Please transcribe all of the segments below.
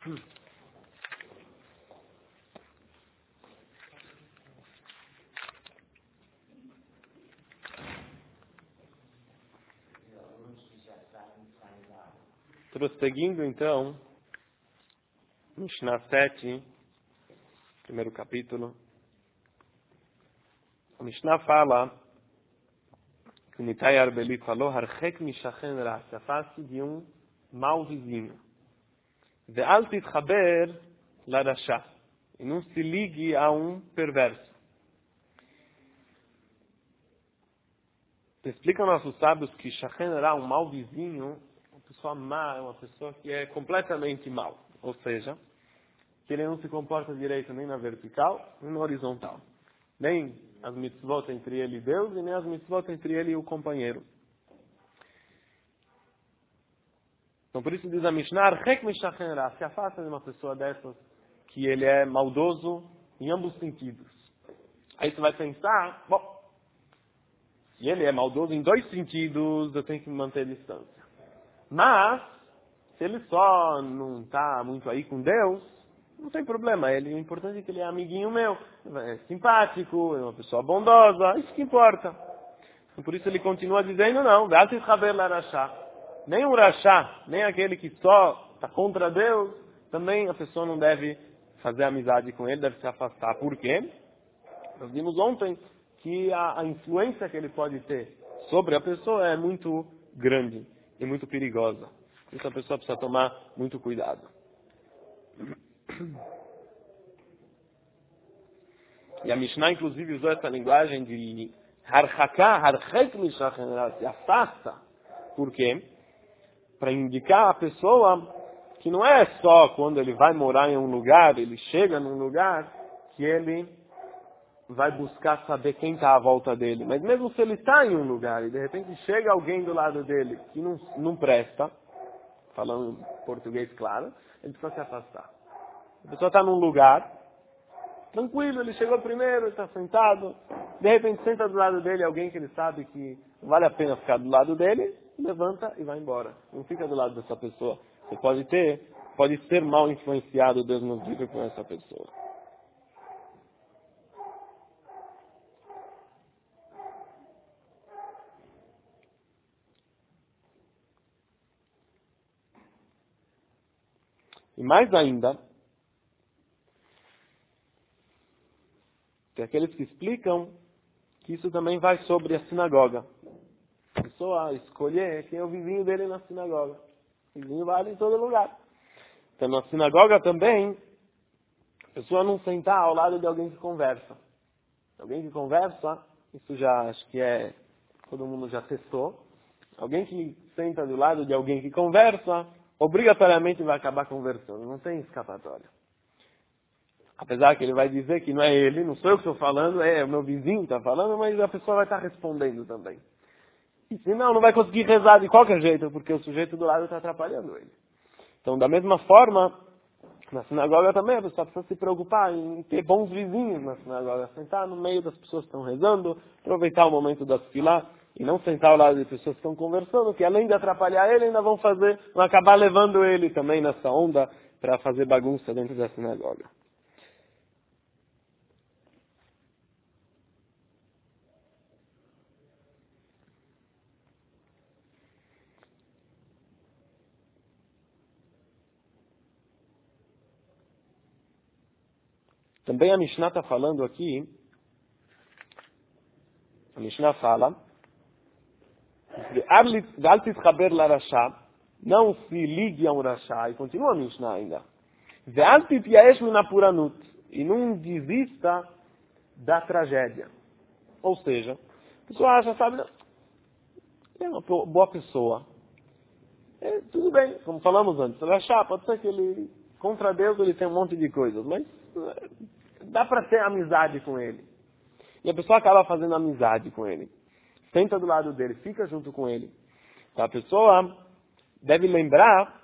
Prosseguindo então, Mishnah 7, primeiro capítulo. A Mishnah fala, que Nitai Arbeli falou, Harchek mishachen ra, se afaste de um mau vizinho. Ve'al titchaber larashá, e não se ligue a um perverso. Explicam nossos sábios que shachen ra, um mau vizinho, uma pessoa má, é uma pessoa que é completamente mal. Ou seja, que ele não se comporta direito nem na vertical, nem na horizontal. Nem as mitzvot entre ele e Deus, e nem as mitzvot entre ele e o companheiro. Então por isso diz a Mishnah, se afasta de uma pessoa dessas, que ele é maldoso em ambos sentidos. Aí você vai pensar, bom, se ele é maldoso em dois sentidos, eu tenho que me manter distância. Mas, se ele só não está muito aí com Deus, não tem problema. O importante é que ele é amiguinho meu, é simpático, é uma pessoa bondosa, isso que importa. E por isso ele continua dizendo, não, nem o rachá, nem aquele que só está contra Deus, também a pessoa não deve fazer amizade com ele, deve se afastar. Por quê? Nós vimos ontem que a influência que ele pode ter sobre a pessoa é muito grande e muito perigosa. Por isso a pessoa precisa tomar muito cuidado. E a Mishnah, inclusive, usou essa linguagem de se afasta. Por quê? Para indicar a pessoa que não é só quando ele vai morar em um lugar, ele chega num lugar, que ele vai buscar saber quem está à volta dele. Mas mesmo se ele está em um lugar e de repente chega alguém do lado dele que não presta, falando em português claro, ele precisa se afastar. A pessoa está num lugar, tranquilo, ele chegou primeiro, ele está sentado, de repente senta do lado dele alguém que ele sabe que não vale a pena ficar do lado dele, levanta e vai embora. Não fica do lado dessa pessoa. Você pode ser mal influenciado, Deus nos livre, por essa pessoa. E mais ainda, tem aqueles que explicam que isso também vai sobre a sinagoga. A pessoa escolher quem é o vizinho dele na sinagoga. O vizinho vale em todo lugar. Então na sinagoga também, a pessoa não sentar ao lado de alguém que conversa. Alguém que conversa, isso já acho que todo mundo já testou. Alguém que senta do lado de alguém que conversa, obrigatoriamente vai acabar conversando. Não tem escapatória. Apesar que ele vai dizer que não é ele, não sou eu que estou falando, é o meu vizinho que está falando, mas a pessoa vai estar respondendo também. E senão não vai conseguir rezar de qualquer jeito, porque o sujeito do lado está atrapalhando ele. Então, da mesma forma, na sinagoga também a pessoa precisa se preocupar em ter bons vizinhos na sinagoga. Sentar no meio das pessoas que estão rezando, aproveitar o momento da fila e não sentar ao lado de pessoas que estão conversando, que além de atrapalhar ele, ainda vão acabar levando ele também nessa onda para fazer bagunça dentro da sinagoga. Também a Mishnah está falando aqui, a Mishnah fala, não se ligue a um rachá, e continua a Mishnah ainda, e não desista da tragédia. Ou seja, a pessoa acha, sabe, é uma boa pessoa. Tudo bem, como falamos antes, rachá, pode ser que ele, contra Deus, ele tem um monte de coisas, mas dá para ter amizade com ele. E a pessoa acaba fazendo amizade com ele. Senta do lado dele, fica junto com ele. Então a pessoa deve lembrar,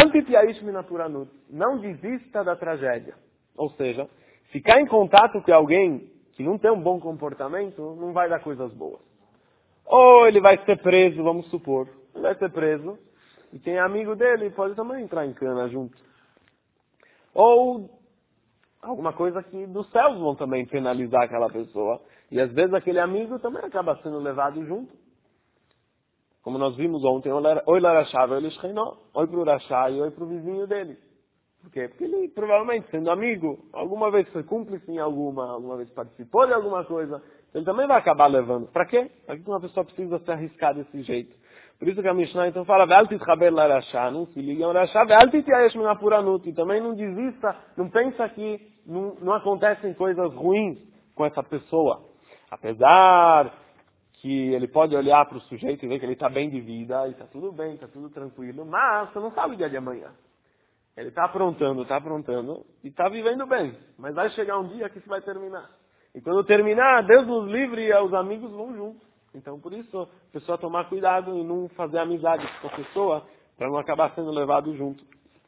não desista da tragédia. Ou seja, ficar em contato com alguém que não tem um bom comportamento, não vai dar coisas boas. Ou ele vai ser preso, vamos supor. Ele vai ser preso, e quem é amigo dele pode também entrar em cana junto. Ou alguma coisa que dos céus vão também penalizar aquela pessoa. E às vezes aquele amigo também acaba sendo levado junto. Como nós vimos ontem, oi Larachá, oi Lishchenó, oi para o Rachá e oi para o vizinho dele. Por quê? Porque ele provavelmente, sendo amigo, alguma vez foi cúmplice em alguma vez participou de alguma coisa, ele também vai acabar levando. Para quê? Para que uma pessoa precisa se arriscar desse jeito? Por isso que a Mishnah então fala, não se liga ao Rachá, e também não desista, não pensa que não acontecem coisas ruins com essa pessoa. Apesar que ele pode olhar para o sujeito e ver que ele está bem de vida, e está tudo bem, está tudo tranquilo, mas você não sabe o dia de amanhã. Ele está aprontando, e está vivendo bem. Mas vai chegar um dia que isso vai terminar. E quando terminar, Deus nos livre e os amigos vão juntos. Então, por isso, a pessoa tomar cuidado e não fazer amizade com a pessoa, para não acabar sendo levado junto.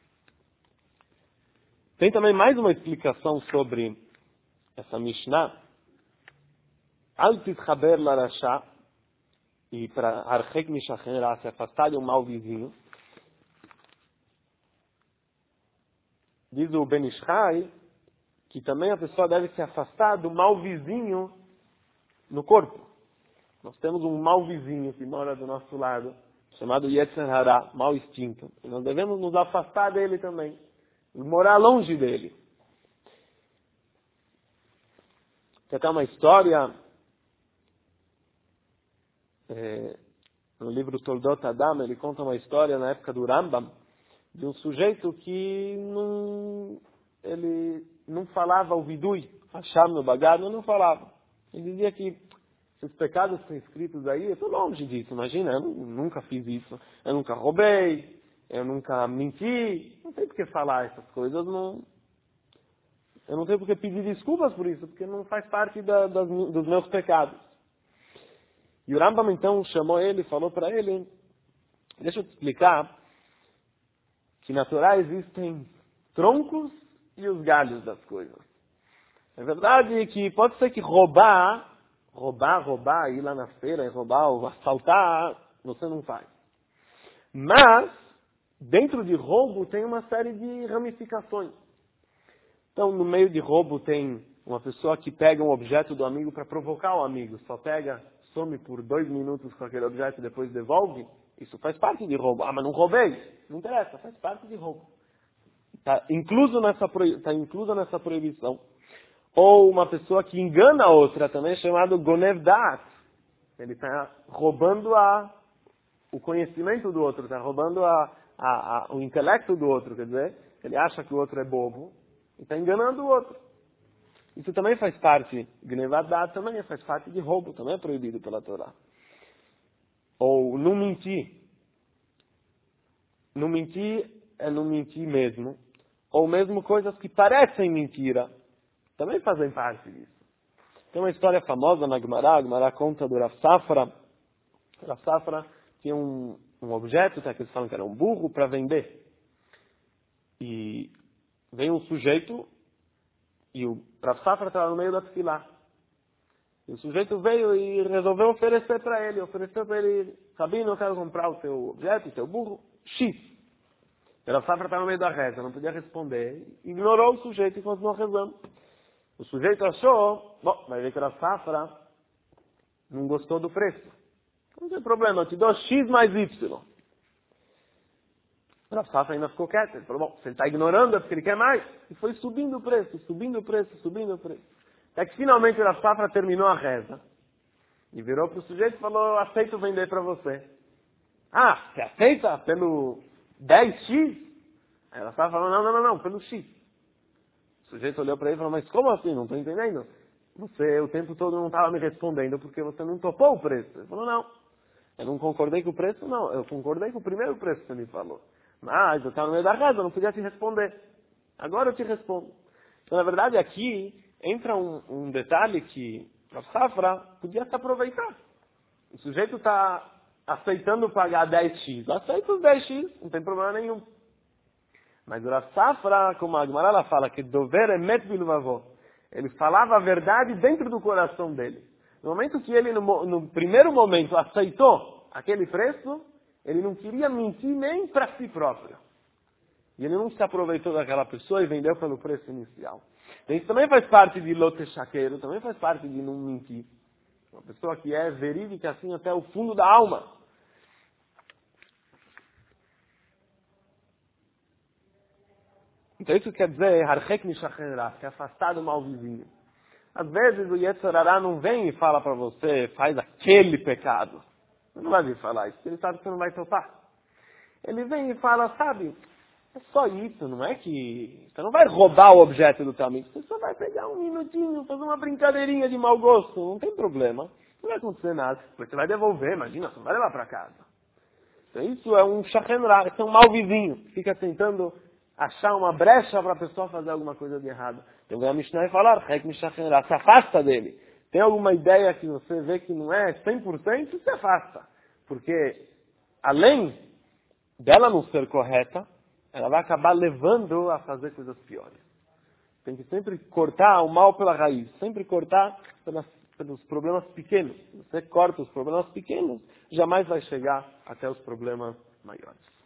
Tem também mais uma explicação sobre essa Mishnah. Al titchaber larashá, e para archek mishachenra, se afastar de um mau vizinho. Diz o Ben Ishai que também a pessoa deve se afastar do mau vizinho no corpo. Nós temos um mau vizinho que mora do nosso lado, chamado Yetzer Hara, mau instinto. E nós devemos nos afastar dele também, e morar longe dele. Tem até uma história no livro Toldot Adam, ele conta uma história na época do Rambam, de um sujeito que ele não falava o vidui, Hasham no Bagad, não falava. Ele dizia que esses pecados que estão escritos aí, eu estou longe disso, imagina, eu nunca fiz isso, eu nunca roubei, eu nunca menti, não tem por que falar essas coisas, eu não tenho por que pedir desculpas por isso, porque não faz parte dos meus pecados. E o Rambam então chamou ele, falou para ele, deixa eu te explicar, que na Torá existem troncos e os galhos das coisas. É verdade que pode ser que roubar, ir lá na feira e roubar ou assaltar, você não faz. Mas, dentro de roubo tem uma série de ramificações. Então, no meio de roubo tem uma pessoa que pega um objeto do amigo para provocar o amigo. Só pega, some por 2 minutos com aquele objeto e depois devolve. Isso faz parte de roubo. Ah, mas não roubei. Não interessa, faz parte de roubo. Está inclusa nessa proibição. Ou uma pessoa que engana a outra, também chamado Gonev Da'at. Ele está roubando o conhecimento do outro, está roubando o intelecto do outro. Quer dizer, ele acha que o outro é bobo e está enganando o outro. Isso também faz parte, Gnevat Da'at também faz parte de roubo, também é proibido pela Torá. Ou não mentir. Não mentir é não mentir mesmo. Ou mesmo coisas que parecem mentira, também fazem parte disso. Tem uma história famosa na Gemara, a Gemara conta do Rav Safra. Rav Safra tinha um objeto, que eles falam que era um burro, para vender. E veio um sujeito, e o Rav Safra estava no meio da tefilá. E o sujeito veio e resolveu oferecer para ele. Ofereceu para ele, Rabino, eu quero comprar o teu objeto, o teu burro, X. O Rav Safra estava no meio da reza, não podia responder. Ignorou o sujeito e continuou rezando. O sujeito achou, vai ver que o Rav Safra não gostou do preço. Não tem problema, eu te dou X mais Y. O Rav Safra ainda ficou quieto. Ele falou, se ele está ignorando é porque ele quer mais. E foi subindo o preço. Até que finalmente o Rav Safra terminou a reza. E virou para o sujeito e falou, aceito vender para você. Ah, você aceita pelo 10X? Aí o Rav Safra falou, não, pelo X. O sujeito olhou para ele e falou, mas como assim? Não estou entendendo. Você o tempo todo não estava me respondendo porque você não topou o preço. Ele falou, não. Eu não concordei com o preço, não. Eu concordei com o primeiro preço que você me falou. Mas eu estava no meio da reza, eu não podia te responder. Agora eu te respondo. Então, na verdade, aqui entra um detalhe que o Safra podia se aproveitar. O sujeito está aceitando pagar 10X. Aceita os 10X, não tem problema nenhum. Mas o Safra, como a Gemara fala, que dover emet bilvavó, ele falava a verdade dentro do coração dele. No momento que ele, no primeiro momento, aceitou aquele preço, ele não queria mentir nem para si próprio. E ele não se aproveitou daquela pessoa e vendeu pelo preço inicial. Então isso também faz parte de lotechaqueiro, também faz parte de não mentir. Uma pessoa que é verídica assim até o fundo da alma. Então isso quer dizer, harchek mishachenra, que é afastar do mal vizinho. Às vezes o Yetzer Hara não vem e fala para você, faz aquele pecado. Você não vai vir falar isso, porque ele sabe que você não vai topar. Ele vem e fala, sabe, é só isso, não é que... Você não vai roubar o objeto do teu amigo, você só vai pegar um minutinho, fazer uma brincadeirinha de mau gosto, não tem problema. Não vai acontecer nada. Depois você vai devolver, imagina, você não vai levar para casa. Então isso é um shachenra, isso é um mau vizinho. Fica tentando achar uma brecha para a pessoa fazer alguma coisa de errado. Então vem a Mishnah e falar, se afasta dele. Tem alguma ideia que você vê que não é 100%, se afasta. Porque além dela não ser correta, ela vai acabar levando a fazer coisas piores. Tem que sempre cortar o mal pela raiz, sempre cortar pelos problemas pequenos. Se você corta os problemas pequenos, jamais vai chegar até os problemas maiores.